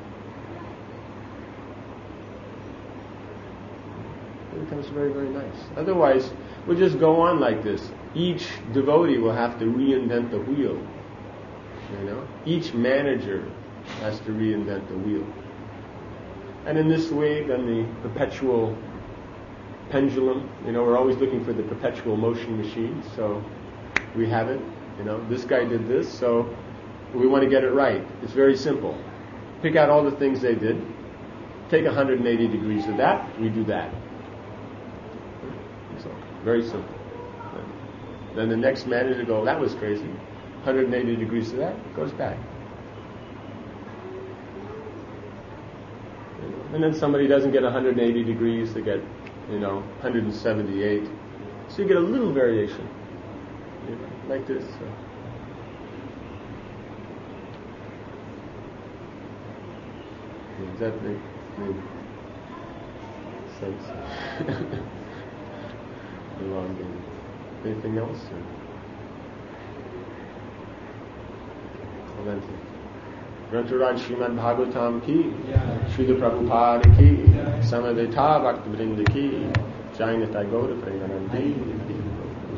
It becomes very, very nice. Otherwise, we'll just go on like this. Each devotee will have to reinvent the wheel. Each manager has to reinvent the wheel. And in this way, then the perpetual pendulum, we're always looking for the perpetual motion machine, so we have it. This guy did this, so we want to get it right. It's very simple. Pick out all the things they did, take 180 degrees of that, we do that. So, very simple. Then the next manager goes, that was crazy. 180 degrees of that, goes back. And then somebody doesn't get 180 degrees, they get 178. So you get a little variation, like this. Does that make sense? Anything else? Grantharaj Srimad Bhagavatam ki, Srila Prabhupada ki, Samadhita Bhakti Vrinda ki, Jainata Gaura Premanandi.